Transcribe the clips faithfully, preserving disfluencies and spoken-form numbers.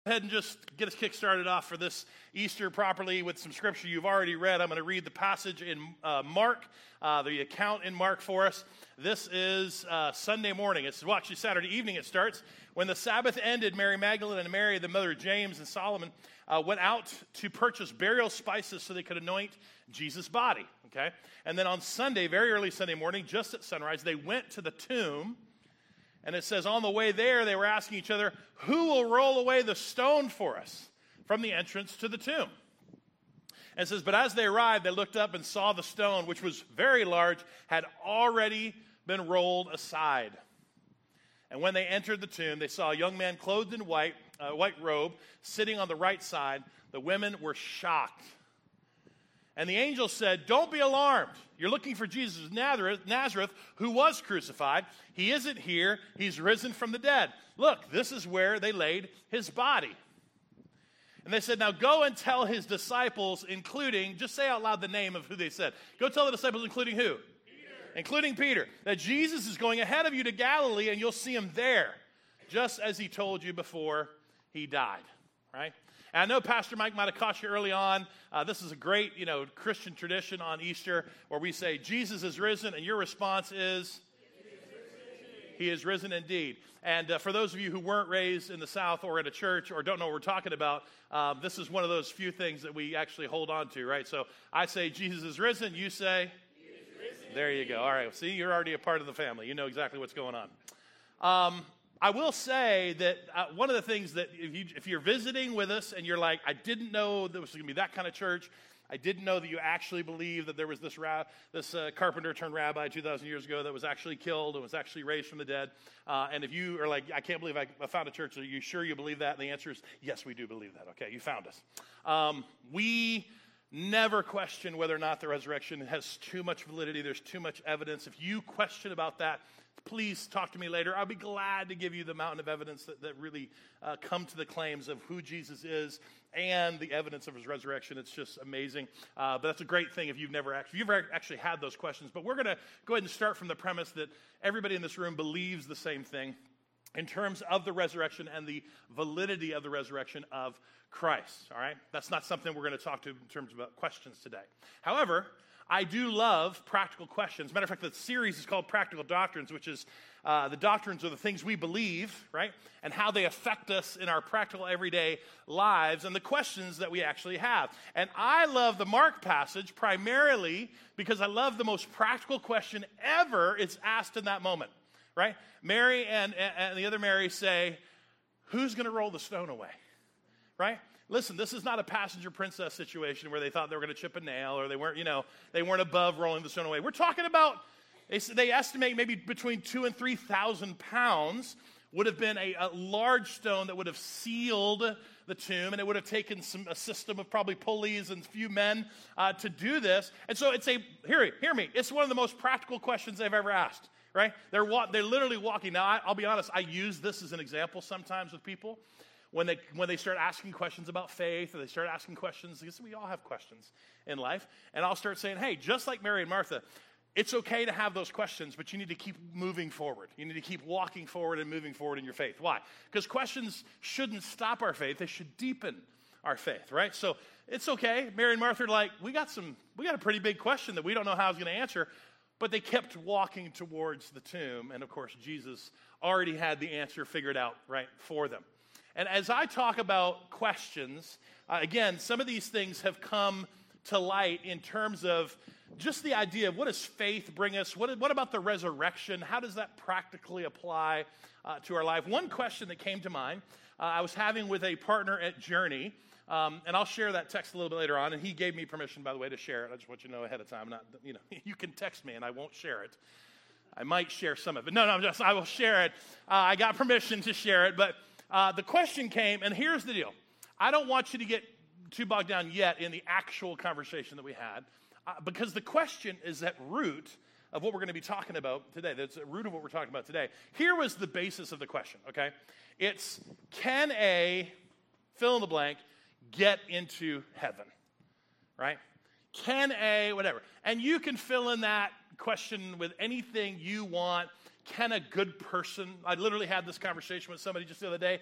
Go ahead and just get us kick-started off for this Easter properly with some scripture you've already read. I'm going to read the passage in uh, Mark, uh, the account in Mark for us. This is uh, Sunday morning. It's well, actually Saturday evening it starts. When the Sabbath ended, Mary Magdalene and Mary, the mother of James and Solomon, uh, went out to purchase burial spices so they could anoint Jesus' body. Okay, and then on Sunday, very early Sunday morning, just at sunrise, they went to the tomb. And it says, on the way there, they were asking each other, who will roll away the stone for us from the entrance to the tomb? And it says, but as they arrived, they looked up and saw the stone, which was very large, had already been rolled aside. And when they entered the tomb, they saw a young man clothed in white, uh, white robe, sitting on the right side. The women were shocked. And the angel said, don't be alarmed. You're looking for Jesus of Nazareth, Nazareth, who was crucified. He isn't here. He's risen from the dead. Look, this is where they laid his body. And they said, now go and tell his disciples, including, just say out loud the name of who they said. Go tell the disciples, including who? Peter. Including Peter, that Jesus is going ahead of you to Galilee, and you'll see him there, just as he told you before he died, right? And I know Pastor Mike might have caught you early on. Uh, this is a great, you know, Christian tradition on Easter where we say, Jesus is risen, and your response is, he is risen indeed. And uh, for those of you who weren't raised in the South or at a church or don't know what we're talking about, um, this is one of those few things that we actually hold on to, right? So I say, Jesus is risen. You say, he is risen. There you go. All right. See, you're already a part of the family. You know exactly what's going on. Um, I will say that uh, one of the things that if, you, if you're visiting with us and you're like, I didn't know there was going to be that kind of church. I didn't know that you actually believe that there was this ra- this uh, carpenter turned rabbi two thousand years ago that was actually killed and was actually raised from the dead. Uh, and if you are like, I can't believe I, I found a church, are you sure you believe that? And the answer is, yes, we do believe that. Okay, you found us. Um, we never question whether or not the resurrection has too much validity. There's too much evidence. If you question about that, please talk to me later. I'll be glad to give you the mountain of evidence that, that really uh, come to the claims of who Jesus is and the evidence of his resurrection. It's just amazing. Uh, but that's a great thing if you've never actually, you've never actually had those questions. But we're going to go ahead and start from the premise that everybody in this room believes the same thing in terms of the resurrection and the validity of the resurrection of Christ. All right? That's not something we're going to talk to in terms of questions today. However, I do love practical questions. Matter of fact, the series is called Practical Doctrines, which is uh, the doctrines are the things we believe, right? And how they affect us in our practical everyday lives and the questions that we actually have. And I love the Mark passage primarily because I love the most practical question ever it's asked in that moment, right? Mary and, and the other Mary say, who's going to roll the stone away, right? Listen, this is not a passenger princess situation where they thought they were going to chip a nail or they weren't, you know, they weren't above rolling the stone away. We're talking about, they, they estimate maybe between two and three thousand pounds would have been a, a large stone that would have sealed the tomb, and it would have taken some a system of probably pulleys and a few men uh, to do this. And so it's a, hear, hear me, it's one of the most practical questions they've ever asked, right? They're, wa- they're literally walking. Now, I, I'll be honest, I use this as an example sometimes with people. When they when they start asking questions about faith or they start asking questions, because we all have questions in life, and I'll start saying, hey, just like Mary and Martha, it's okay to have those questions, but you need to keep moving forward. You need to keep walking forward and moving forward in your faith. Why? Because questions shouldn't stop our faith. They should deepen our faith, right? So it's okay. Mary and Martha are like, we got some, we got a pretty big question that we don't know how it's going to answer, but they kept walking towards the tomb, and of course, Jesus already had the answer figured out, right, for them. And as I talk about questions, uh, again, some of these things have come to light in terms of just the idea of what does faith bring us? What, what about the resurrection? How does that practically apply uh, to our life? One question that came to mind, uh, I was having with a partner at Journey, um, and I'll share that text a little bit later on, and he gave me permission, by the way, to share it. I just want you to know ahead of time. Not, you know, you can text me, and I won't share it. I might share some of it. No, no, I'm just, I will share it. Uh, I got permission to share it, but Uh, the question came, and here's the deal. I don't want you to get too bogged down yet in the actual conversation that we had, uh, because the question is at root of what we're going to be talking about today. That's the root of what we're talking about today. Here was the basis of the question, okay? It's, can a, fill in the blank, get into heaven, right? Can a, whatever. And you can fill in that question with anything you want. Can a good person, I literally had this conversation with somebody just the other day,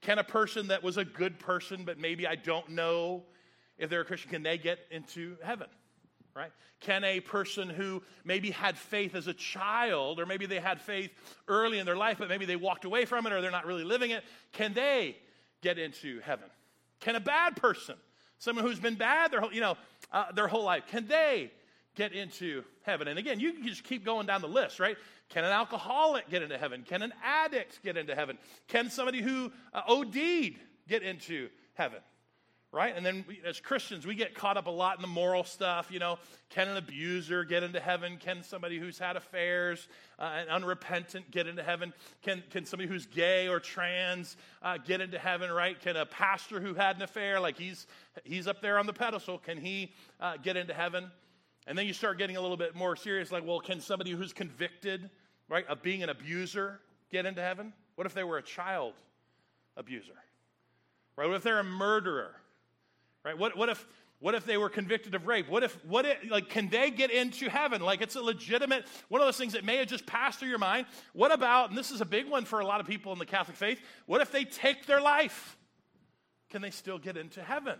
Can a person that was a good person, but maybe I don't know if they're a Christian, can they get into heaven? Right? Can a person who maybe had faith as a child, or maybe they had faith early in their life, but maybe they walked away from it, or they're not really living it, can they get into heaven? Can a bad person, someone who's been bad their whole, you know, uh, their whole life, can they get into heaven? And again, you can just keep going down the list, right? Can an alcoholic get into heaven? Can an addict get into heaven? Can somebody who uh, O D'd get into heaven? Right? And then we, as Christians, we get caught up a lot in the moral stuff. You know, can an abuser get into heaven? Can somebody who's had affairs uh, and unrepentant get into heaven? Can can somebody who's gay or trans uh, get into heaven? Right? Can a pastor who had an affair, like he's he's up there on the pedestal, can he uh, get into heaven? And then you start getting a little bit more serious, like, well, can somebody who's convicted, right, of being an abuser get into heaven? What if they were a child abuser? Right? What if they're a murderer? Right? What, what if what if they were convicted of rape? What if what if, like can they get into heaven? Like it's a legitimate one of those things that may have just passed through your mind. What about, and this is a big one for a lot of people in the Catholic faith, what if they take their life? Can they still get into heaven?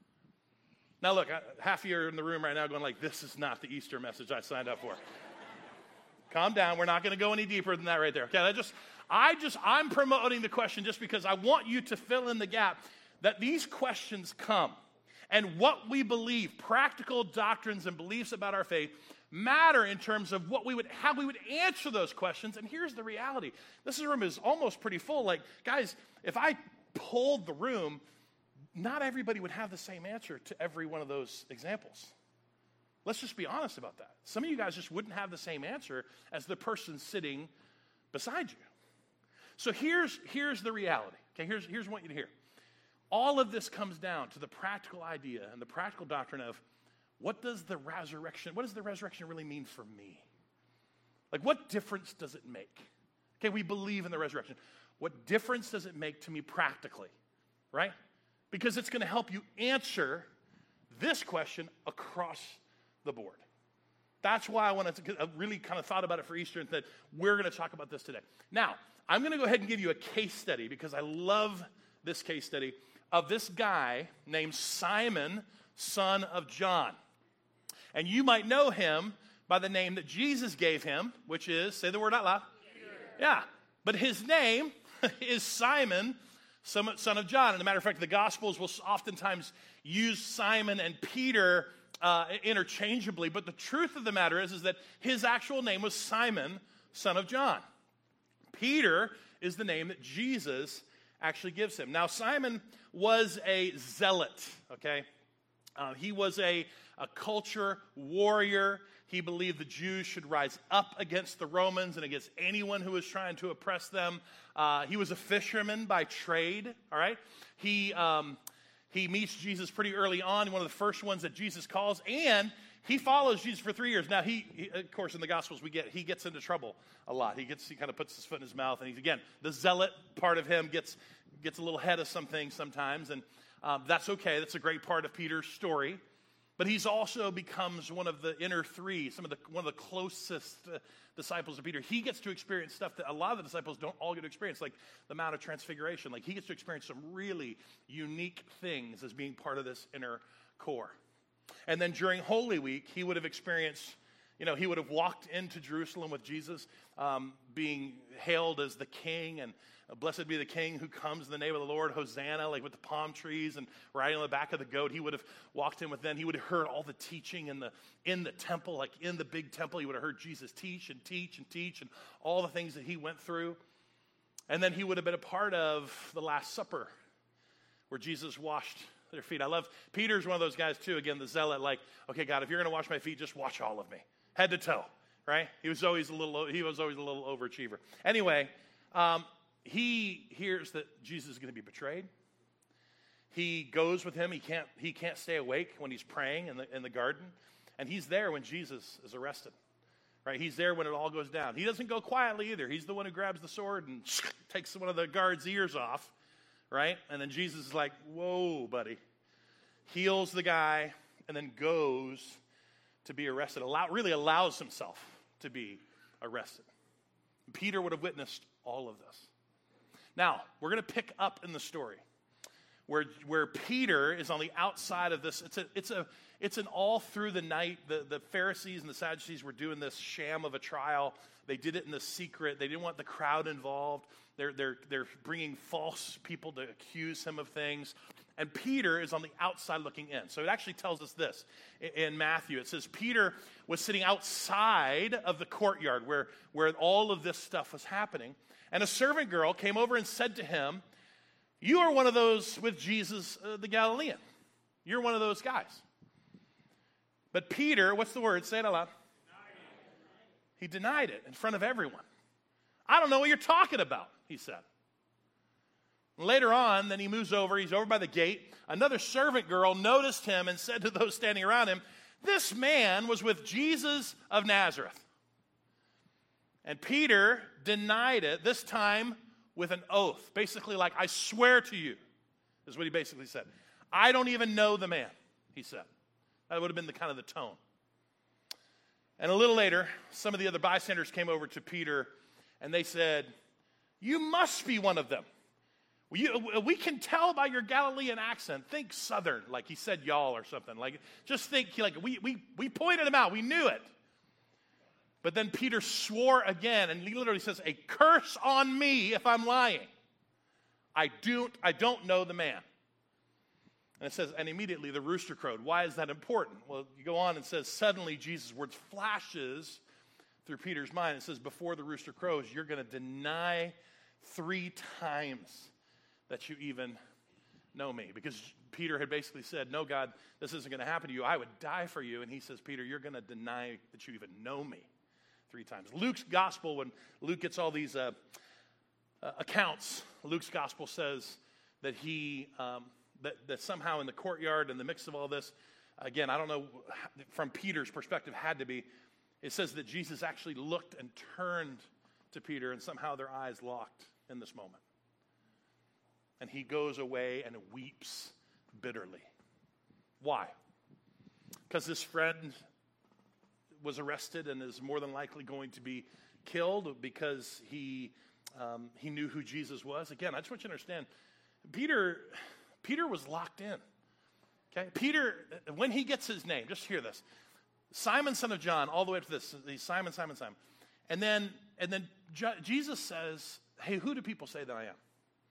Now look, half of you are in the room right now going like, this is not the Easter message I signed up for. Calm down. We're not going to go any deeper than that right there. Okay, I just I just I'm promoting the question just because I want you to fill in the gap that these questions come. And what we believe, practical doctrines and beliefs about our faith, matter in terms of what we would, how we would answer those questions. And here's the reality. This room is almost pretty full. Like, guys, if I polled the room, not everybody would have the same answer to every one of those examples. Let's just be honest about that. Some of you guys just wouldn't have the same answer as the person sitting beside you. So here's, here's the reality. Okay, here's, here's what I want you to hear. All of this comes down to the practical idea and the practical doctrine of what does the resurrection, what does the resurrection really mean for me? Like, what difference does it make? Okay, we believe in the resurrection. What difference does it make to me practically, right? Because it's going to help you answer this question across the board. That's why I wanted to I really kind of thought about it for Easter and said, we're going to talk about this today. Now, I'm going to go ahead and give you a case study because I love this case study of this guy named Simon, son of John. And you might know him by the name that Jesus gave him, which is, say the word out loud. Peter. Yeah, but his name is Simon, son of John. And as a matter of fact, the Gospels will oftentimes use Simon and Peter uh, interchangeably. But the truth of the matter is, is that his actual name was Simon, son of John. Peter is the name that Jesus actually gives him. Now, Simon was a zealot, okay? Uh, he was a, a culture warrior. He believed the Jews should rise up against the Romans and against anyone who was trying to oppress them. Uh, he was a fisherman by trade, all right? He, um, he meets Jesus pretty early on, one of the first ones that Jesus calls, and he follows Jesus for three years. Now, he, he, of course, in the Gospels, we get he gets into trouble a lot. He gets he kind of puts his foot in his mouth, and he's again the zealot part of him gets gets a little ahead of some things sometimes, and um, that's okay. That's a great part of Peter's story. But he's also becomes one of the inner three, some of the one of the closest uh, disciples of Peter. He gets to experience stuff that a lot of the disciples don't all get to experience, like the Mount of Transfiguration. Like he gets to experience some really unique things as being part of this inner core. And then during Holy Week, he would have experienced, you know, he would have walked into Jerusalem with Jesus, um, being hailed as the king, and uh, blessed be the king who comes in the name of the Lord, Hosanna, like with the palm trees and riding on the back of the goat. He would have walked in with them. He would have heard all the teaching in the in the temple, like in the big temple. He would have heard Jesus teach and teach and teach and all the things that he went through. And then he would have been a part of the Last Supper, where Jesus washed their feet. I love, Peter's one of those guys too, again, the zealot, like, okay, God, if you're going to wash my feet, just wash all of me, head to toe, right? He was always a little, he was always a little overachiever. Anyway, um, he hears that Jesus is going to be betrayed. He goes with him. He can't, he can't stay awake when he's praying in the, in the garden. And he's there when Jesus is arrested, right? He's there when it all goes down. He doesn't go quietly either. He's the one who grabs the sword and takes one of the guard's ears off, right? And then Jesus is like, whoa, buddy. Heals the guy and then goes to be arrested. Allow, really allows himself to be arrested. Peter would have witnessed all of this. Now, we're going to pick up in the story where, where Peter is on the outside of this. It's a, it's a, it's an all through the night. The, the Pharisees and the Sadducees were doing this sham of a trial. They did it in the secret. They didn't want the crowd involved. They're, they're, they're bringing false people to accuse him of things. And Peter is on the outside looking in. So it actually tells us this in Matthew. It says Peter was sitting outside of the courtyard where, where all of this stuff was happening. And a servant girl came over and said to him, "You are one of those with Jesus, uh, the Galilean. You're one of those guys." But Peter, what's the word? Say it out loud. He denied it in front of everyone. "I don't know what you're talking about," he said. Later on, then he moves over. He's over by the gate. Another servant girl noticed him and said to those standing around him, "This man was with Jesus of Nazareth." And Peter denied it, this time with an oath. Basically like, "I swear to you," is what he basically said. "I don't even know the man," he said. That would have been the kind of the tone. And a little later, some of the other bystanders came over to Peter and they said, "You must be one of them. We, we can tell by your Galilean accent." Think Southern, like he said y'all or something. Like, just think, like we, we, we pointed him out. We knew it. But then Peter swore again, and he literally says, "A curse on me if I'm lying. I don't, I don't know the man." And it says, and immediately the rooster crowed. Why is that important? Well, you go on and says, suddenly Jesus' words flashes through Peter's mind. It says, "Before the rooster crows, you're going to deny three times that you even know me." Because Peter had basically said, "No, God, this isn't going to happen to you. I would die for you." And he says, "Peter, you're going to deny that you even know me three times." Luke's gospel, when Luke gets all these uh, uh, accounts, Luke's gospel says that he, um, that, that somehow in the courtyard, in the mix of all this, again, I don't know, from Peter's perspective, had to be, it says that Jesus actually looked and turned to Peter, and somehow their eyes locked in this moment. And he goes away and weeps bitterly. Why? Because this friend was arrested and is more than likely going to be killed because he um, he knew who Jesus was. Again, I just want you to understand, Peter, Peter was locked in. Okay, Peter, when he gets his name, just hear this: Simon, son of John, all the way up to this. He's Simon, Simon, Simon, and then and then Jesus says, "Hey, who do people say that I am?"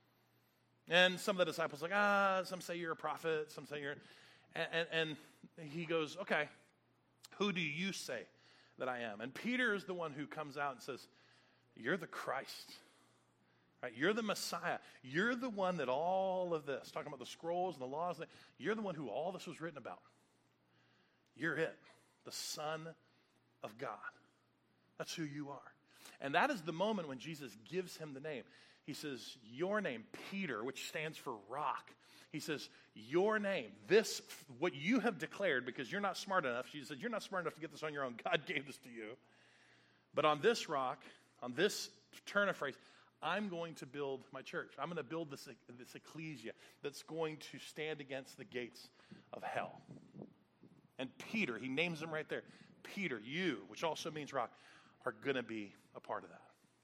And some of the disciples are like, ah, some say you're a prophet, some say you're, and, and, and he goes, "Okay, who do you say that I am?" And Peter is the one who comes out and says, "You're the Christ, right? You're the Messiah. You're the one that all of this," talking about the scrolls and the laws, "you're the one who all this was written about. You're it, the Son of God. That's who you are." And that is the moment when Jesus gives him the name. He says, "Your name, Peter," which stands for rock. He says, "Your name, this, what you have declared, because you're not smart enough." She said, "You're not smart enough to get this on your own. God gave this to you. But on this rock, on this turn of phrase, I'm going to build my church. I'm going to build this, this ecclesia that's going to stand against the gates of hell." And Peter, he names him right there. Peter, you, which also means rock, are going to be a part of that.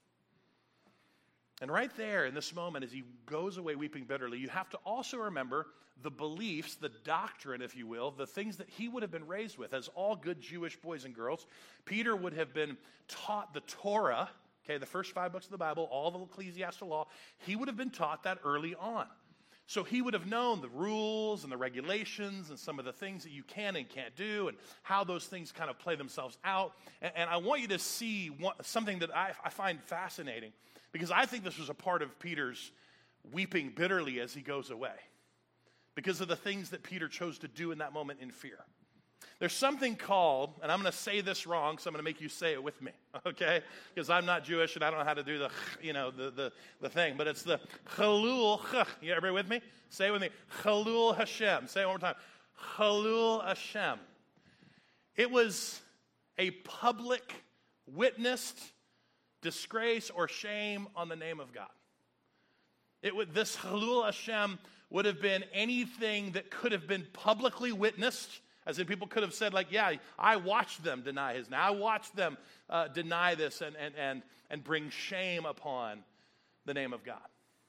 And right there in this moment, as he goes away weeping bitterly, you have to also remember the beliefs, the doctrine, if you will, the things that he would have been raised with. As all good Jewish boys and girls, Peter would have been taught the Torah, okay, the first five books of the Bible, all the ecclesiastical law. He would have been taught that early on. So he would have known the rules and the regulations and some of the things that you can and can't do and how those things kind of play themselves out. And, and I want you to see one, something that I, I find fascinating, because I think this was a part of Peter's weeping bitterly as he goes away, because of the things that Peter chose to do in that moment in fear. There's something called, and I'm going to say this wrong, so I'm going to make you say it with me, okay? Because I'm not Jewish and I don't know how to do the, you know, the the, the thing. But it's the Chalul, you everybody with me? Say it with me. Chalul Hashem. Say it one more time. Chalul Hashem. It was a public, witnessed disgrace or shame on the name of God. It would, this Chalul Hashem would have been anything that could have been publicly witnessed, as in people could have said, like, yeah, I watched them deny his name. I watched them uh, deny this and, and, and, and bring shame upon the name of God.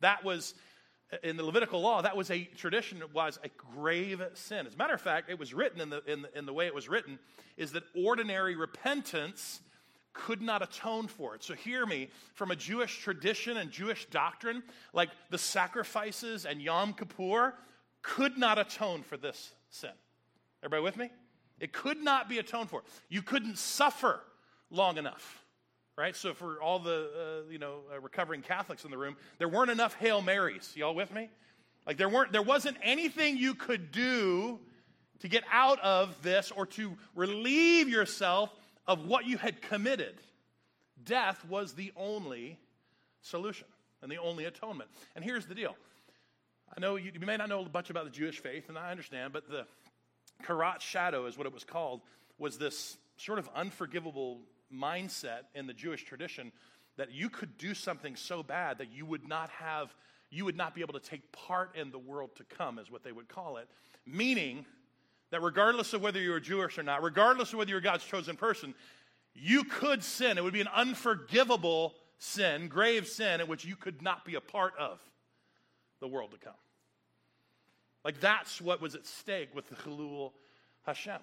That was, in the Levitical law, that was a tradition, it was a grave sin. As a matter of fact, it was written in the, in the, in the way it was written, is that ordinary repentance could not atone for it. So hear me, from a Jewish tradition and Jewish doctrine, like the sacrifices and Yom Kippur could not atone for this sin. Everybody with me? It could not be atoned for. You couldn't suffer long enough, right? So for all the, uh, you know, uh, recovering Catholics in the room, there weren't enough Hail Marys. Y'all with me? Like there weren't, there wasn't anything you could do to get out of this or to relieve yourself of what you had committed. Death was the only solution and the only atonement. And here's the deal. I know you, you may not know much about the Jewish faith, and I understand, but the Karat Shadow is what it was called, was this sort of unforgivable mindset in the Jewish tradition that you could do something so bad that you would not have, you would not be able to take part in the world to come, is what they would call it. Meaning that regardless of whether you were Jewish or not, regardless of whether you were God's chosen person, you could sin. It would be an unforgivable sin, grave sin, in which you could not be a part of the world to come. Like that's what was at stake with the Chilul Hashem.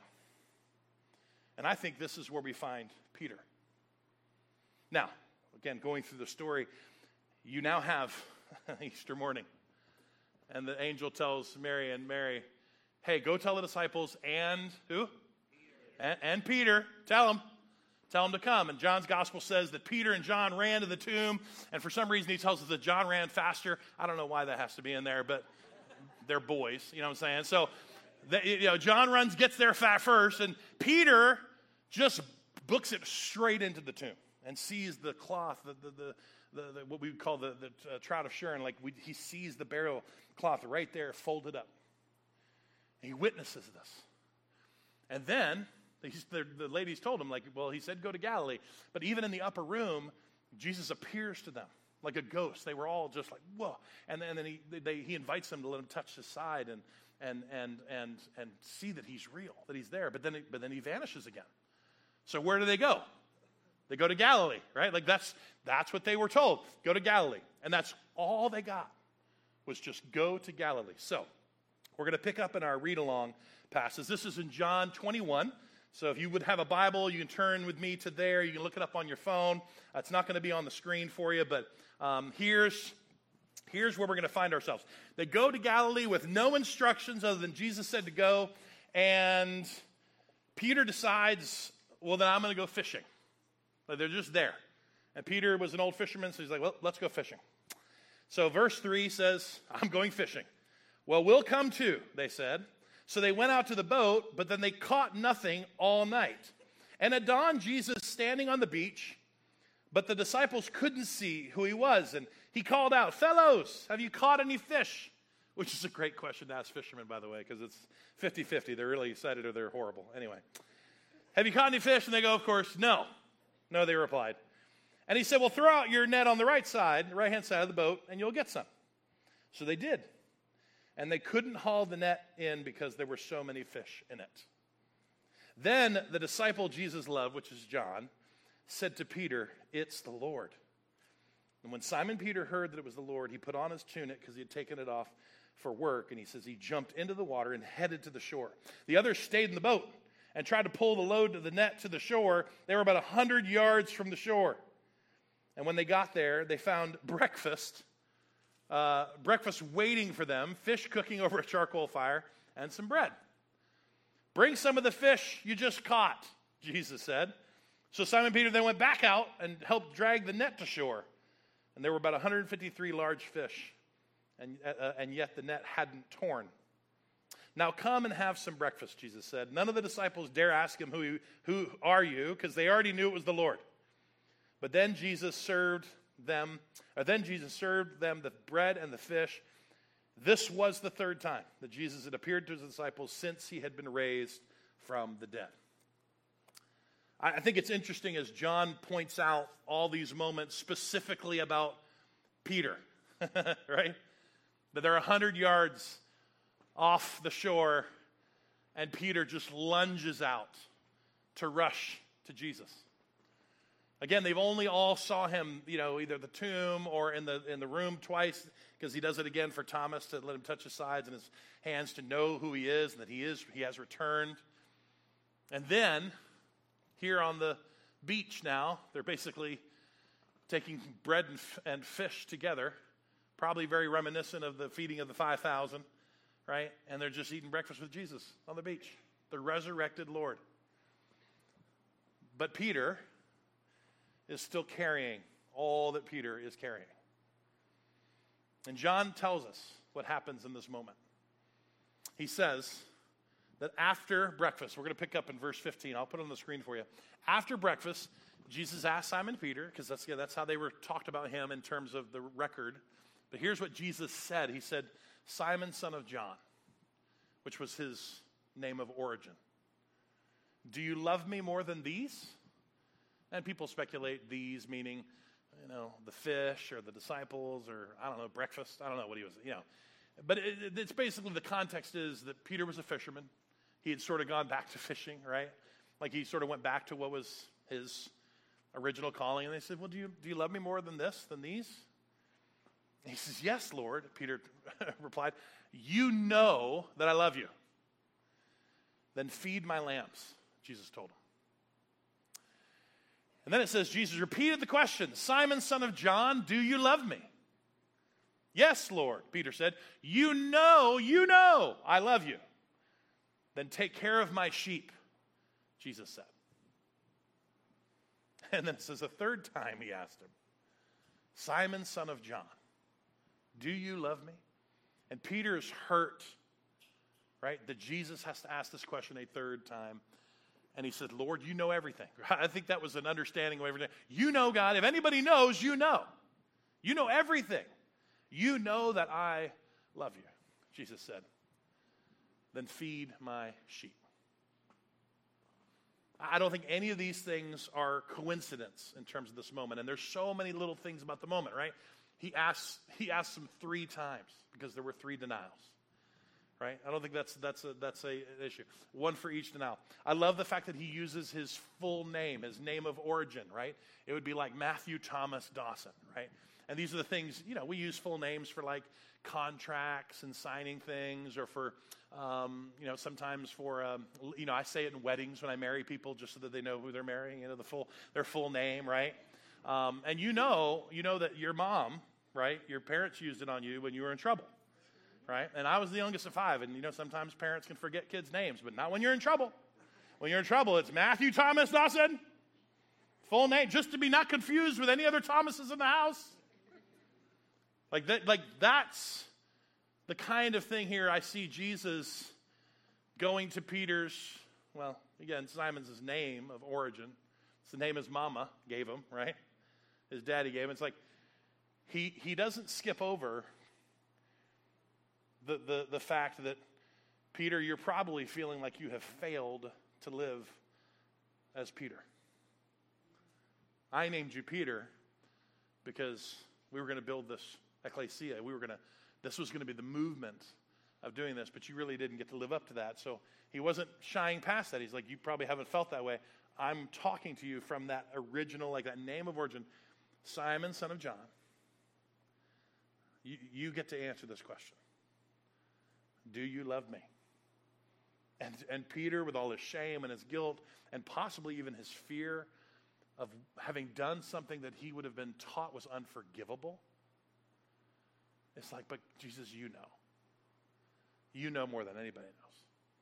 And I think this is where we find Peter. Now, again, going through the story, you now have Easter morning. And the angel tells Mary and Mary, hey, go tell the disciples and who? Peter. And, and Peter, tell them. Tell them to come. And John's gospel says that Peter and John ran to the tomb. And for some reason he tells us that John ran faster. I don't know why that has to be in there, but they're boys. You know what I'm saying? So, the, you know, John runs, gets there fat first. And Peter just books it straight into the tomb and sees the cloth, the, the, the, the, the what we would call the, the uh, Shroud of Turin. Like we, he sees the burial cloth right there folded up. He witnesses this. And then the, the ladies told him, like, well, he said go to Galilee. But even in the upper room, Jesus appears to them like a ghost. They were all just like, whoa. And, and then he, they, he invites them to let him touch his side and, and, and, and, and see that he's real, that he's there. But then, he, but then he vanishes again. So where do they go? They go to Galilee, right? Like that's, that's what they were told. Go to Galilee. And that's all they got was just go to Galilee. So we're going to pick up in our read-along passage. This is in John twenty-one. So if you would have a Bible, you can turn with me to there. You can look it up on your phone. Uh, it's not going to be on the screen for you, but um, here's, here's where we're going to find ourselves. They go to Galilee with no instructions other than Jesus said to go, and Peter decides, well, then I'm going to go fishing. Like they're just there. And Peter was an old fisherman, so he's like, well, let's go fishing. So verse three says, I'm going fishing. Well, we'll come too, they said. So they went out to the boat, but then they caught nothing all night. And at dawn, Jesus standing on the beach, but the disciples couldn't see who he was. And he called out, fellows, have you caught any fish? Which is a great question to ask fishermen, by the way, because it's fifty-fifty. They're really excited or they're horrible. Anyway, have you caught any fish? And they go, of course, no. No, they replied. And he said, well, throw out your net on the right side, the right-hand side of the boat, and you'll get some. So they did. And they couldn't haul the net in because there were so many fish in it. Then the disciple Jesus loved, which is John, said to Peter, it's the Lord. And when Simon Peter heard that it was the Lord, he put on his tunic because he had taken it off for work. And he says he jumped into the water and headed to the shore. The others stayed in the boat and tried to pull the load of the net to the shore. They were about one hundred yards from the shore. And when they got there, they found breakfast Uh, breakfast waiting for them, fish cooking over a charcoal fire, and some bread. Bring some of the fish you just caught, Jesus said. So Simon Peter then went back out and helped drag the net to shore. And there were about one hundred fifty-three large fish, and, uh, and yet the net hadn't torn. Now come and have some breakfast, Jesus said. None of the disciples dare ask him, who, who are you? Because they already knew it was the Lord. But then Jesus served them, or then Jesus served them the bread and the fish. This was the third time that Jesus had appeared to his disciples since he had been raised from the dead. I think it's interesting as John points out all these moments specifically about Peter, right? That they're one hundred yards off the shore, and Peter just lunges out to rush to Jesus. Again, they've only all saw him, you know, either the tomb or in the in the room twice, because he does it again for Thomas to let him touch his sides and his hands to know who he is and that he is he has returned. And then, here on the beach now, they're basically taking bread and, f- and fish together, probably very reminiscent of the feeding of the five thousand, right? And they're just eating breakfast with Jesus on the beach, the resurrected Lord. But Peter is still carrying all that Peter is carrying. And John tells us what happens in this moment. He says that after breakfast, we're going to pick up in verse fifteen. I'll put it on the screen for you. After breakfast, Jesus asked Simon Peter, because that's, yeah, that's how they were talked about him in terms of the record. But here's what Jesus said. He said, Simon, son of John, which was his name of origin. Do you love me more than these? And people speculate these meaning, you know, the fish or the disciples or, I don't know, breakfast. I don't know what he was, you know. But it, it, it's basically the context is that Peter was a fisherman. He had sort of gone back to fishing, right? Like he sort of went back to what was his original calling. And they said, well, do you, do you love me more than this, than these? And he says, yes, Lord. Peter replied, you know that I love you. Then feed my lambs, Jesus told him. And then it says, Jesus repeated the question, Simon, son of John, do you love me? Yes, Lord, Peter said. You know, you know I love you. Then take care of my sheep, Jesus said. And then it says a third time he asked him, Simon, son of John, do you love me? And Peter is hurt, right, that Jesus has to ask this question a third time. And he said, Lord, you know everything. I think that was an understanding of everything. You know, God. If anybody knows, you know. You know everything. You know that I love you, Jesus said. Then feed my sheep. I don't think any of these things are coincidence in terms of this moment. And there's so many little things about the moment, right? He asks, he asks them three times because there were three denials. Right? I don't think that's that's a, that's a, an issue. One for each denial. I love the fact that he uses his full name, his name of origin, right? It would be like Matthew Thomas Dawson, right? And these are the things, you know, we use full names for like contracts and signing things or for, um, you know, sometimes for, um, you know, I say it in weddings when I marry people just so that they know who they're marrying, you know, the full, their full name, right? Um, and you know, you know that your mom, right, your parents used it on you when you were in trouble. Right? And I was the youngest of five, and you know sometimes parents can forget kids' names, but not when you're in trouble. When you're in trouble, it's Matthew Thomas Dawson, full name, just to be not confused with any other Thomases in the house. Like that, like that's the kind of thing here I see Jesus going to Peter's, well, again, Simon's his name of origin. It's the name his mama gave him, right? His daddy gave him. It's like he he doesn't skip over The, the, the fact that, Peter, you're probably feeling like you have failed to live as Peter. I named you Peter because we were going to build this ecclesia. We were going to, this was going to be the movement of doing this, but you really didn't get to live up to that. So he wasn't shying past that. He's like, you probably haven't felt that way. I'm talking to you from that original, like that name of origin, Simon, son of John. You, you get to answer this question. Do you love me? And, and Peter, with all his shame and his guilt, and possibly even his fear of having done something that he would have been taught was unforgivable, it's like, but Jesus, you know. You know more than anybody knows.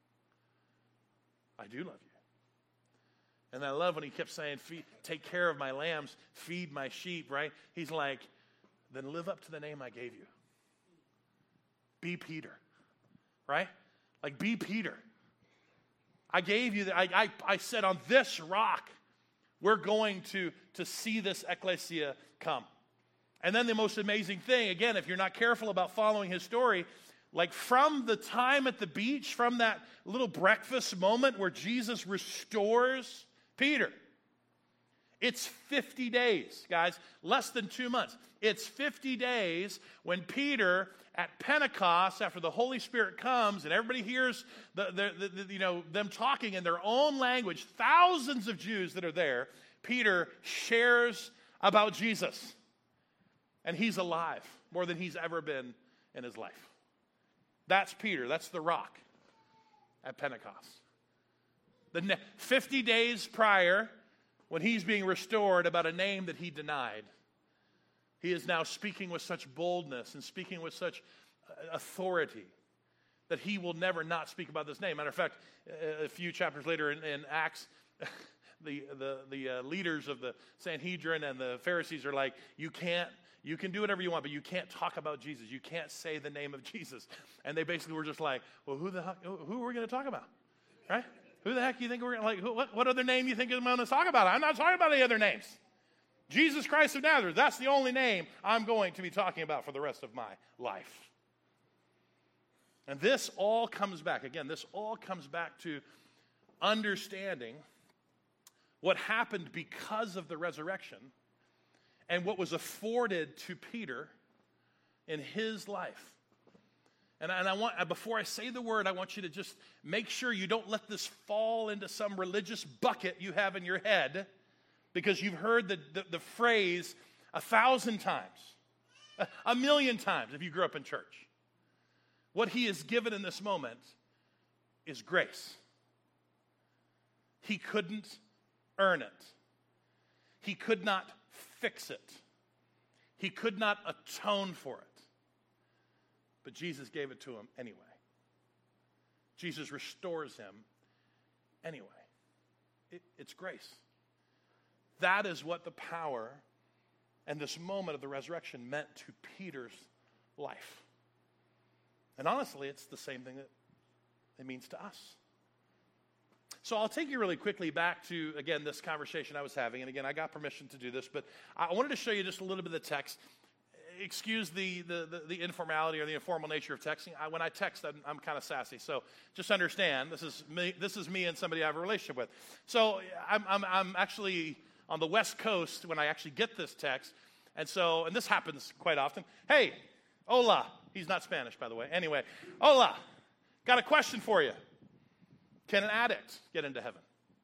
I do love you. And I love when he kept saying, feed, take care of my lambs, feed my sheep, right? He's like, then live up to the name I gave you. Be Peter. Right? Like, be Peter. I gave you, the, I, I, I said on this rock, we're going to, to see this ecclesia come. And then the most amazing thing, again, if you're not careful about following his story, like from the time at the beach, from that little breakfast moment where Jesus restores Peter, it's fifty days, guys, less than two months. It's fifty days when Peter, at Pentecost, after the Holy Spirit comes and everybody hears the, the, the, the, you know, them talking in their own language, thousands of Jews that are there, Peter shares about Jesus. And he's alive more than he's ever been in his life. That's Peter. That's the rock at Pentecost. The ne- fifty days prior, when he's being restored about a name that he denied, he is now speaking with such boldness and speaking with such authority that he will never not speak about this name. Matter of fact, a few chapters later in, in Acts, the the, the uh, leaders of the Sanhedrin and the Pharisees are like, you can't, you can do whatever you want, but you can't talk about Jesus. You can't say the name of Jesus. And they basically were just like, well, who the heck, who are we going to talk about? Right? Who the heck do you think we're going to, like, who, what, what other name do you think I'm going to talk about? I'm not talking about any other names. Jesus Christ of Nazareth, that's the only name I'm going to be talking about for the rest of my life. And this all comes back, again, this all comes back to understanding what happened because of the resurrection and what was afforded to Peter in his life. And I, and I want, before I say the word, I want you to just make sure you don't let this fall into some religious bucket you have in your head, because you've heard the, the, the phrase a thousand times, a, a million times if you grew up in church. What he is given in this moment is grace. He couldn't earn it. He could not fix it. He could not atone for it. But Jesus gave it to him anyway. Jesus restores him anyway. It, it's grace. That is what the power and this moment of the resurrection meant to Peter's life. And honestly, it's the same thing that it means to us. So I'll take you really quickly back to, again, this conversation I was having. And again, I got permission to do this, but I wanted to show you just a little bit of the text. Excuse the the, the, the informality or the informal nature of texting. I, when I text, I'm, I'm kind of sassy. So just understand, this is me, this is me and somebody I have a relationship with. So I'm, I'm, I'm actually on the West Coast when I actually get this text. And so, and this happens quite often. Hey, hola. He's not Spanish, by the way. Anyway, hola. Got a question for you. Can an addict get into heaven?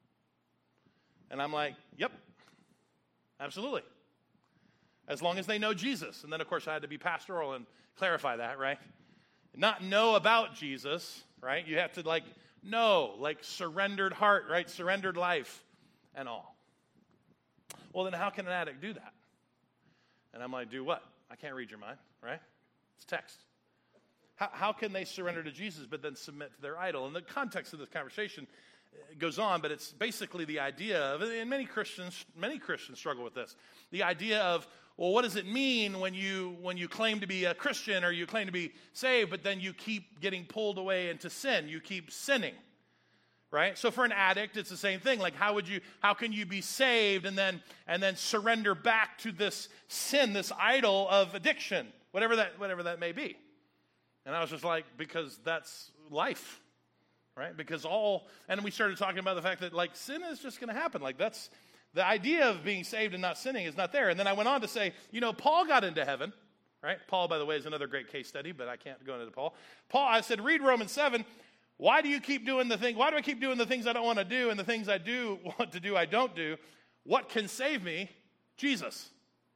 And I'm like, yep, absolutely. As long as they know Jesus. And then, of course, I had to be pastoral and clarify that, right? Not know about Jesus, right? You have to, like, know, like surrendered heart, right? Surrendered life and all. Well, then how can an addict do that? And I'm like, do what? I can't read your mind, right? It's text. How, how can they surrender to Jesus but then submit to their idol? And the context of this conversation goes on, but it's basically the idea of, and many Christians, many Christians struggle with this, the idea of, well, what does it mean when you when you claim to be a Christian or you claim to be saved, but then you keep getting pulled away into sin? You keep sinning, right? So for an addict, it's the same thing. Like, how would you, how can you be saved and then and then surrender back to this sin, this idol of addiction, whatever that whatever that may be? And I was just like, because that's life, right? Because all, and we started talking about the fact that, like, sin is just going to happen. Like, that's, the idea of being saved and not sinning is not there. And then I went on to say, you know, Paul got into heaven, right? Paul, by the way, is another great case study, but I can't go into Paul. Paul, I said, read Romans seven. Why do you keep doing the thing? Why do I keep doing the things I don't want to do, and the things I do want to do, I don't do? What can save me? Jesus.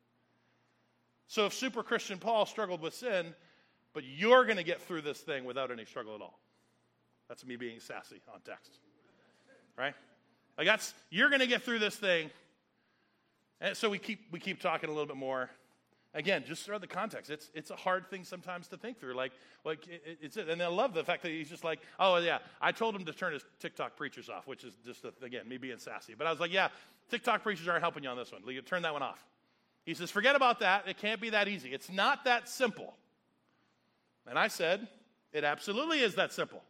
So if super Christian Paul struggled with sin, but you're going to get through this thing without any struggle at all. That's me being sassy on text, right? Like, that's, you're going to get through this thing. And so we keep we keep talking a little bit more. Again, just throw the context. It's it's a hard thing sometimes to think through. Like, like it, it's and I love the fact that he's just like, oh yeah, I told him to turn his TikTok preachers off, which is just a, again me being sassy. But I was like, yeah, TikTok preachers aren't helping you on this one. Like, turn that one off. He says, forget about that. It can't be that easy. It's not that simple. And I said, it absolutely is that simple.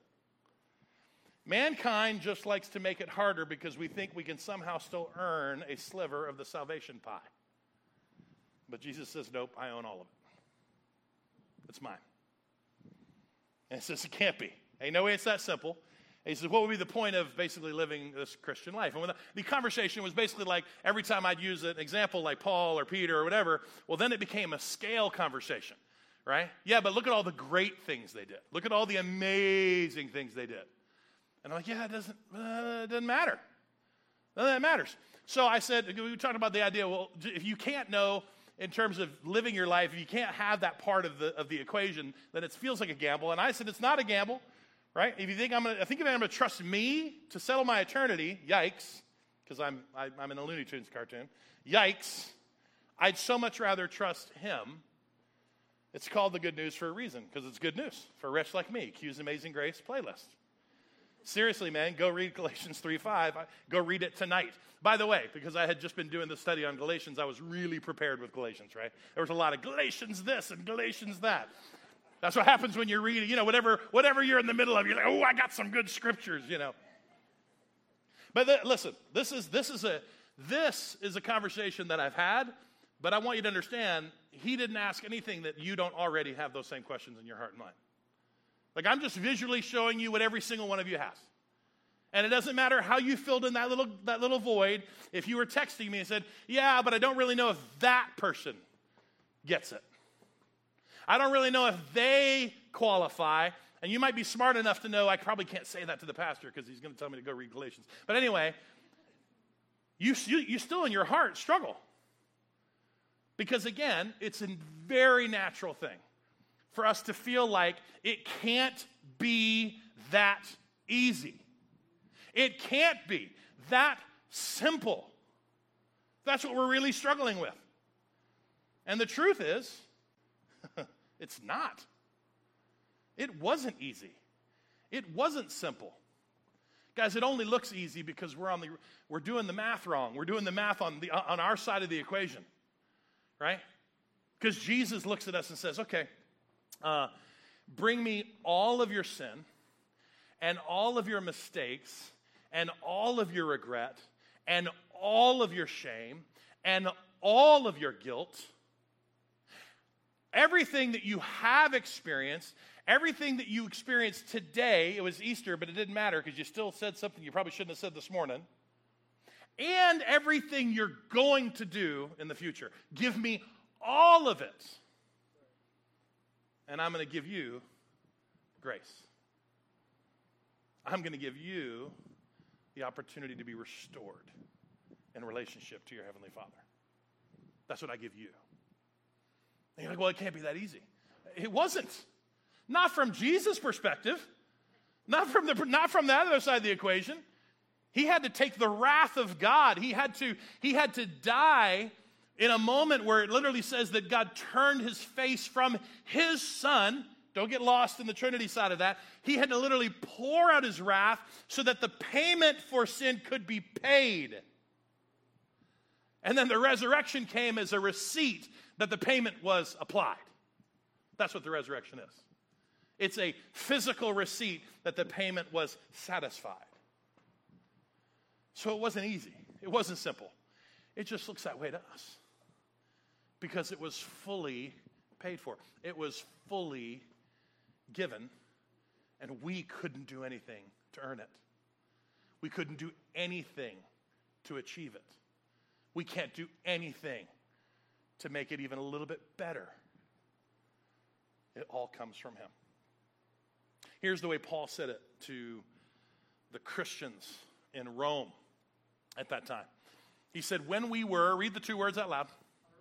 Mankind just likes to make it harder because we think we can somehow still earn a sliver of the salvation pie. But Jesus says, nope, I own all of it. It's mine. And he says, it can't be. Hey, no way it's that simple. And he says, what would be the point of basically living this Christian life? And when the, the conversation was basically like, every time I'd use an example like Paul or Peter or whatever, well, then it became a scale conversation. Right? Yeah, but look at all the great things they did. Look at all the amazing things they did. And I'm like, yeah, it doesn't, uh, it doesn't matter. None of that matters. So I said, we were talking about the idea, well, if you can't know in terms of living your life, if you can't have that part of the of the equation, then it feels like a gamble. And I said, it's not a gamble, right? If you think I'm gonna, I think if I'm gonna trust me to settle my eternity, yikes, because I'm I, I'm in a Looney Tunes cartoon, yikes, I'd so much rather trust him. It's called the good news for a reason, because it's good news for a wretch like me. Q's Amazing Grace playlist. Seriously, man, go read Galatians three five. Go read it tonight. By the way, because I had just been doing the study on Galatians, I was really prepared with Galatians, right? There was a lot of Galatians this and Galatians that. That's what happens when you're reading, you know, whatever whatever you're in the middle of, you're like, oh, I got some good scriptures, you know. But th- listen, this is this is a this is a conversation that I've had, but I want you to understand, he didn't ask anything that you don't already have those same questions in your heart and mind. Like, I'm just visually showing you what every single one of you has. And it doesn't matter how you filled in that little that little void. If you were texting me and said, yeah, but I don't really know if that person gets it. I don't really know if they qualify. And you might be smart enough to know I probably can't say that to the pastor because he's going to tell me to go read Galatians. But anyway, you, you, you still in your heart struggle. Because again, it's a very natural thing for us to feel like it can't be that easy. It can't be that simple. That's what we're really struggling with. And the truth is, it's not. It wasn't easy. It wasn't simple. Guys, it only looks easy because we're on the we're doing the math wrong. We're doing the math on the on our side of the equation. Right? Because Jesus looks at us and says, okay, uh, bring me all of your sin and all of your mistakes and all of your regret and all of your shame and all of your guilt. Everything that you have experienced, everything that you experienced today, it was Easter, but it didn't matter because you still said something you probably shouldn't have said this morning, and everything you're going to do in the future. Give me all of it, and I'm going to give you grace. I'm going to give you the opportunity to be restored in relationship to your Heavenly Father. That's what I give you. And you're like, well, it can't be that easy. It wasn't. Not from Jesus' perspective. Not from the not from the other side of the equation. He had to take the wrath of God. He had to, he had to die in a moment where it literally says that God turned his face from his son. Don't get lost in the Trinity side of that. He had to literally pour out his wrath so that the payment for sin could be paid. And then the resurrection came as a receipt that the payment was applied. That's what the resurrection is. It's a physical receipt that the payment was satisfied. So it wasn't easy. It wasn't simple. It just looks that way to us. Because it was fully paid for. It was fully given, and we couldn't do anything to earn it. We couldn't do anything to achieve it. We can't do anything to make it even a little bit better. It all comes from him. Here's the way Paul said it to the Christians in Rome at that time. He said, when we were, read the two words out loud.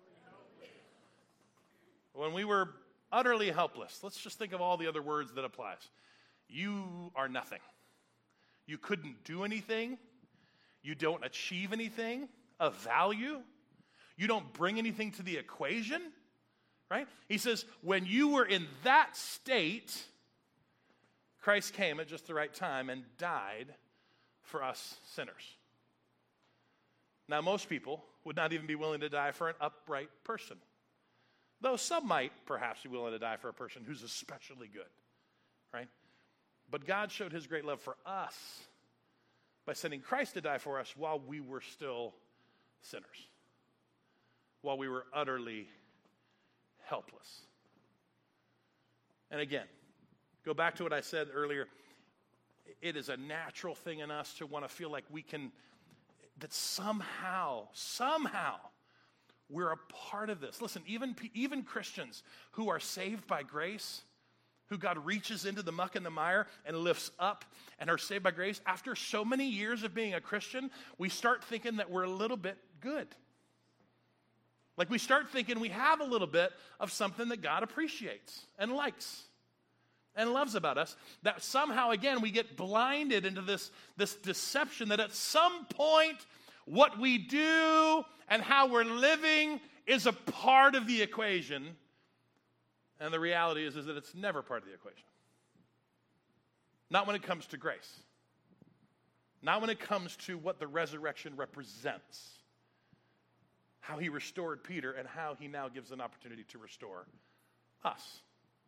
When we were utterly helpless. Let's just think of all the other words that applies. You are nothing. You couldn't do anything. You don't achieve anything of value. You don't bring anything to the equation, right? He says, when you were in that state, Christ came at just the right time and died for us sinners. Now, most people would not even be willing to die for an upright person. Though some might perhaps be willing to die for a person who's especially good, right? But God showed his great love for us by sending Christ to die for us while we were still sinners, while we were utterly helpless. And again, go back to what I said earlier. It is a natural thing in us to want to feel like we can, that somehow, somehow, we're a part of this. Listen, even, even Christians who are saved by grace, who God reaches into the muck and the mire and lifts up and are saved by grace, after so many years of being a Christian, we start thinking that we're a little bit good. Like we start thinking we have a little bit of something that God appreciates and likes and loves about us, that somehow, again, we get blinded into this, this deception that at some point, what we do and how we're living is a part of the equation. And the reality is, is that it's never part of the equation. Not when it comes to grace. Not when it comes to what the resurrection represents. How he restored Peter and how he now gives an opportunity to restore us.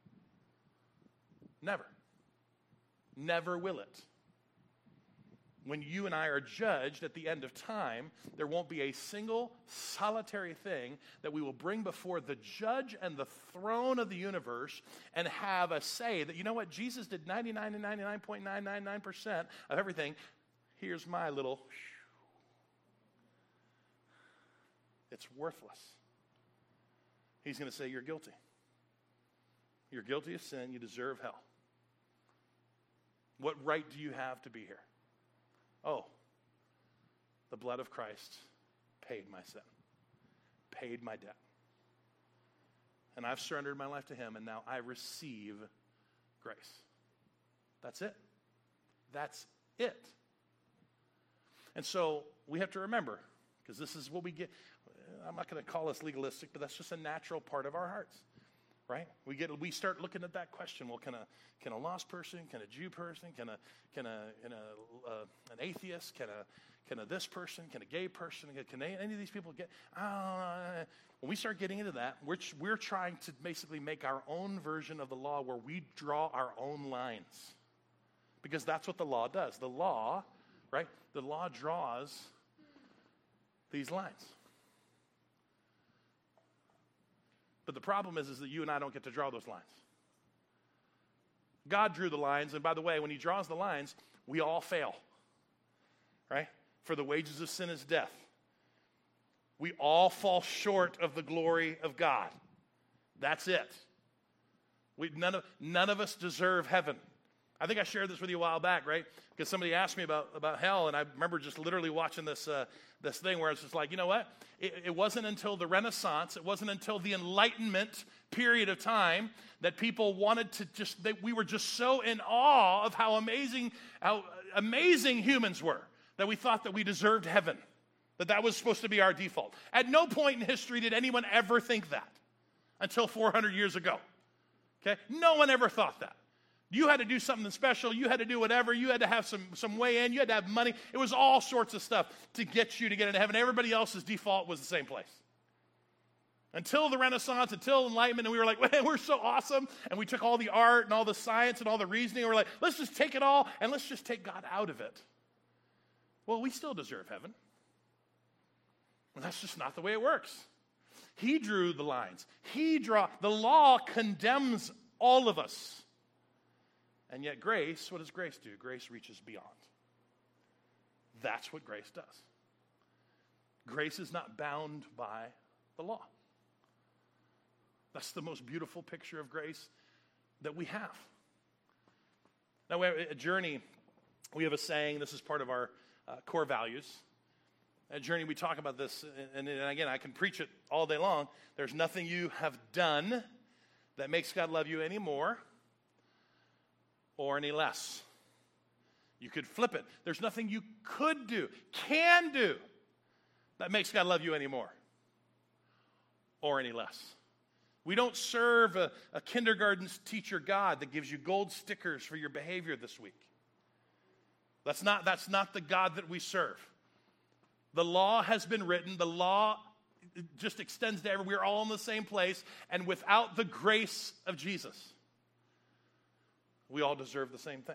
Never. Never will it. When you and I are judged at the end of time, there won't be a single solitary thing that we will bring before the judge and the throne of the universe and have a say that, you know what, Jesus did ninety-nine and ninety-nine point nine nine nine percent of everything. Here's my little, it's worthless. He's going to say, you're guilty. You're guilty of sin. You deserve hell. What right do you have to be here? Oh, the blood of Christ paid my sin, paid my debt. And I've surrendered my life to him, and now I receive grace. That's it. That's it. And so we have to remember, because this is what we get. I'm not going to call us legalistic, but that's just a natural part of our hearts. Right? We get we start looking at that question. Well, can a can a lost person, can a Jew person, can a can a, can a uh, an atheist, can a can a this person, can a gay person, can they, any of these people get? Uh, when we start getting into that, we're we're trying to basically make our own version of the law where we draw our own lines, because that's what the law does. The law, right? The law draws these lines. But the problem is, is that you and I don't get to draw those lines. God drew the lines, and by the way, when he draws the lines, we all fail, right? For the wages of sin is death. We all fall short of the glory of God. That's it. We, none of, none of us deserve heaven. I think I shared this with you a while back, right? Because somebody asked me about, about hell, and I remember just literally watching this uh, this thing where it's just like, you know what? It, it wasn't until the Renaissance, it wasn't until the Enlightenment period of time that people wanted to just, that we were just so in awe of how amazing, how amazing humans were, that we thought that we deserved heaven, that that was supposed to be our default. At no point in history did anyone ever think that until four hundred years ago. Okay? No one ever thought that. You had to do something special. You had to do whatever. You had to have some, some way in. You had to have money. It was all sorts of stuff to get you to get into heaven. Everybody else's default was the same place. Until the Renaissance, until Enlightenment, and we were like, well, we're so awesome. And we took all the art and all the science and all the reasoning, and we're like, let's just take it all, and let's just take God out of it. Well, we still deserve heaven. And that's just not the way it works. He drew the lines. He draw. The law condemns all of us. And yet grace, what does grace do? Grace reaches beyond. That's what grace does. Grace is not bound by the law. That's the most beautiful picture of grace that we have. Now, we have a Journey, we have a saying, this is part of our uh, core values. At Journey, we talk about this, and, and again, I can preach it all day long. There's nothing you have done that makes God love you any more or any less. You could flip it. There's nothing you could do, can do, that makes God love you any more or any less. We don't serve a, a kindergarten teacher God that gives you gold stickers for your behavior this week. That's not, that's not the God that we serve. The law has been written. The law just extends to everyone. We're all in the same place. And without the grace of Jesus, we all deserve the same thing.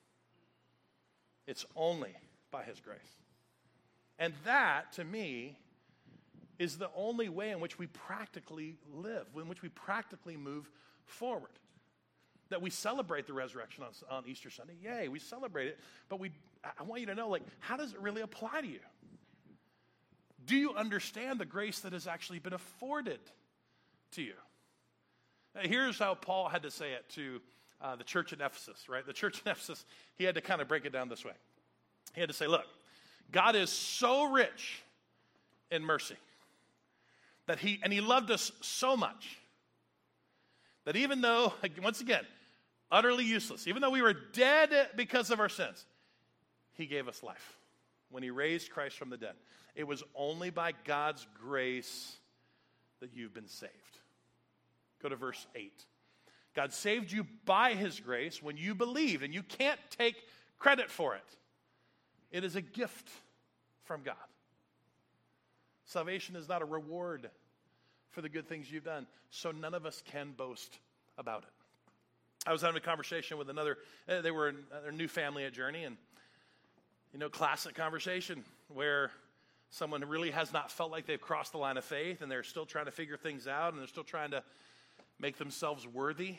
It's only by his grace. And that, to me, is the only way in which we practically live, in which we practically move forward. That we celebrate the resurrection on, on Easter Sunday. Yay, we celebrate it. But we, I want you to know, like, how does it really apply to you? Do you understand the grace that has actually been afforded to you? Now, here's how Paul had to say it to uh, the church in Ephesus, right? The church in Ephesus, he had to kind of break it down this way. He had to say, look, God is so rich in mercy that he, and he loved us so much that even though, once again, utterly useless, even though we were dead because of our sins, he gave us life when he raised Christ from the dead. It was only by God's grace that you've been saved. Go to verse eight. God saved you by his grace when you believed, and you can't take credit for it. It is a gift from God. Salvation is not a reward for the good things you've done, so none of us can boast about it. I was having a conversation with another, uh, they were in their new family at Journey, and, you know, classic conversation where someone really has not felt like they've crossed the line of faith, and they're still trying to figure things out, and they're still trying to make themselves worthy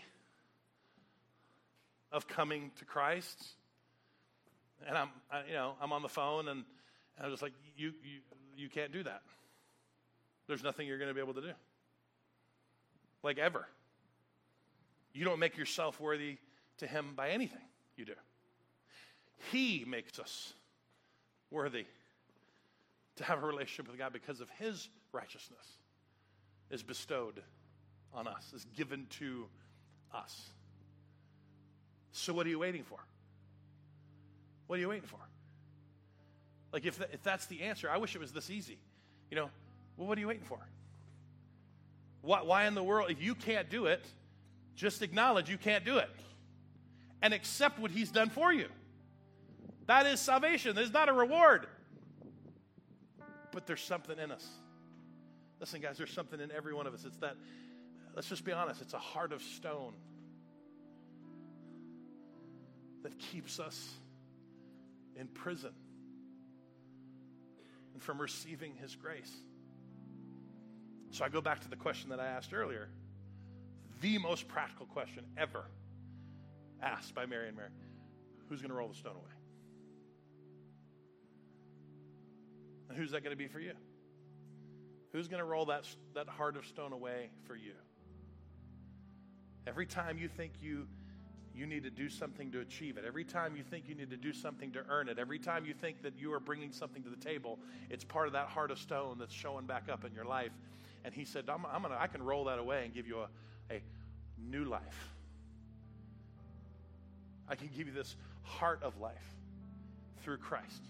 of coming to Christ. And I'm, I, you know, I'm on the phone, and, and I'm just like, you, you, you can't do that. There's nothing you're going to be able to do. Like ever. You don't make yourself worthy to him by anything you do. He makes us worthy to have a relationship with God because of his righteousness is bestowed on us, is given to us. So what are you waiting for? What are you waiting for? Like if, th- if that's the answer, I wish it was this easy. You know, well, what are you waiting for? Why, why in the world, if you can't do it, just acknowledge you can't do it and accept what he's done for you. That is salvation. There's not a reward. But there's something in us. Listen, guys, there's something in every one of us. It's that, let's just be honest, it's a heart of stone that keeps us in prison and from receiving his grace. So I go back to the question that I asked earlier, the most practical question ever asked by Mary and Mary. Who's going to roll the stone away? And who's that going to be for you? Who's going to roll that, that heart of stone away for you? Every time you think you, you need to do something to achieve it, every time you think you need to do something to earn it, every time you think that you are bringing something to the table, it's part of that heart of stone that's showing back up in your life. And he said, I'm, I'm gonna, I can roll that away and give you a, a new life. I can give you this heart of life through Christ.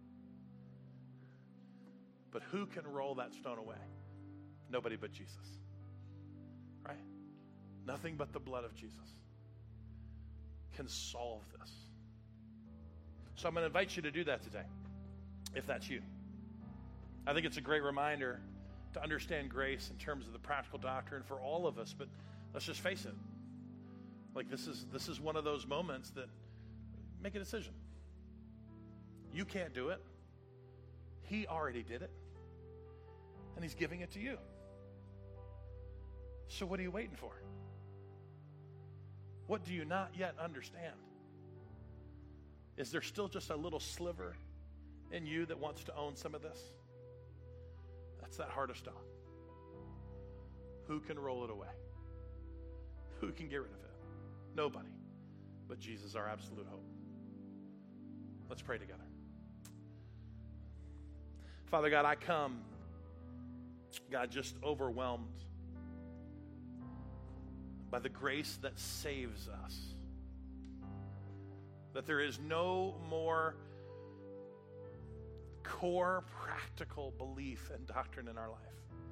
But who can roll that stone away? Nobody but Jesus. Right? Nothing but the blood of Jesus can solve this. So I'm going to invite you to do that today, if that's you. I think it's a great reminder to understand grace in terms of the practical doctrine for all of us, but let's just face it. Like this is this is one of those moments that make a decision. You can't do it. He already did it. And he's giving it to you. So what are you waiting for? What do you not yet understand? Is there still just a little sliver in you that wants to own some of this? That's that heart of stone. Who can roll it away? Who can get rid of it? Nobody but Jesus, our absolute hope. Let's pray together. Father God, I come, God, just overwhelmed by the grace that saves us. That there is no more core practical belief and doctrine in our life.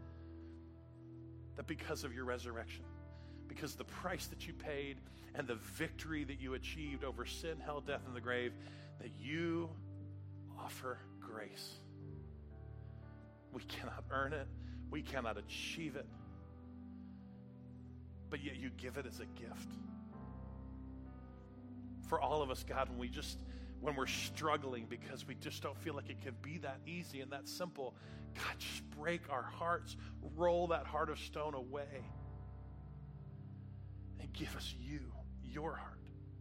That because of your resurrection, because the price that you paid and the victory that you achieved over sin, hell, death, and the grave, that you offer grace. We cannot earn it. We cannot achieve it. But yet you give it as a gift. For all of us, God, when we just, when we're struggling because we just don't feel like it can be that easy and that simple, God, just break our hearts, roll that heart of stone away, and give us you, your heart.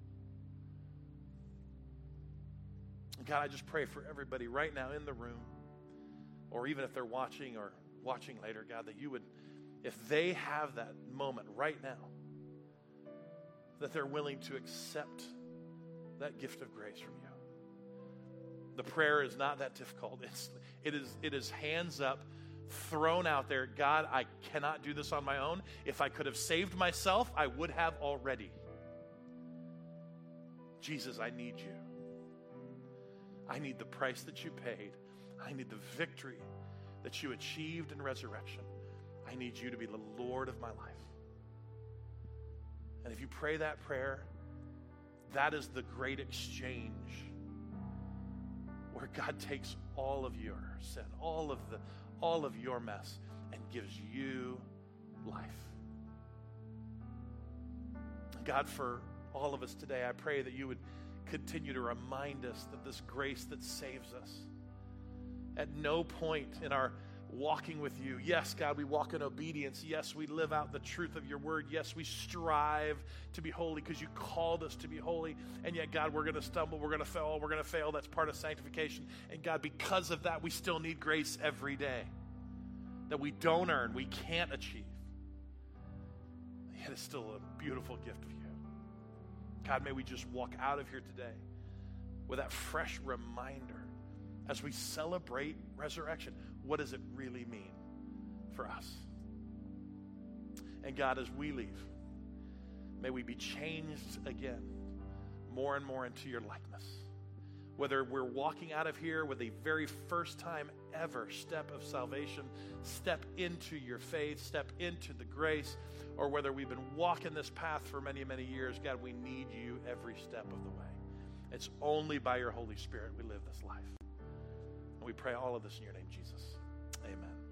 And God, I just pray for everybody right now in the room, or even if they're watching or watching later, God, that you would, if they have that moment right now, that they're willing to accept that gift of grace from you. The prayer is not that difficult. It's, it is, it is hands up, thrown out there. God, I cannot do this on my own. If I could have saved myself, I would have already. Jesus, I need you. I need the price that you paid. I need the victory that you achieved in resurrection. I need you to be the Lord of my life. And if you pray that prayer, that is the great exchange where God takes all of your sin, all of the, all of your mess, and gives you life. God, for all of us today, I pray that you would continue to remind us that this grace that saves us. At no point in our walking with you, yes, God, we walk in obedience. Yes, we live out the truth of your word. Yes, we strive to be holy because you called us to be holy. And yet, God, we're going to stumble. We're going to fail. We're going to fail. That's part of sanctification. And God, because of that, we still need grace every day that we don't earn, we can't achieve. Yet it's still a beautiful gift of you. God, may we just walk out of here today with that fresh reminder as we celebrate resurrection. What does it really mean for us? And God, as we leave, may we be changed again more and more into your likeness. Whether we're walking out of here with a very first time ever step of salvation, step into your faith, step into the grace, or whether we've been walking this path for many, many years, God, we need you every step of the way. It's only by your Holy Spirit we live this life. And we pray all of this in your name, Jesus. Amen.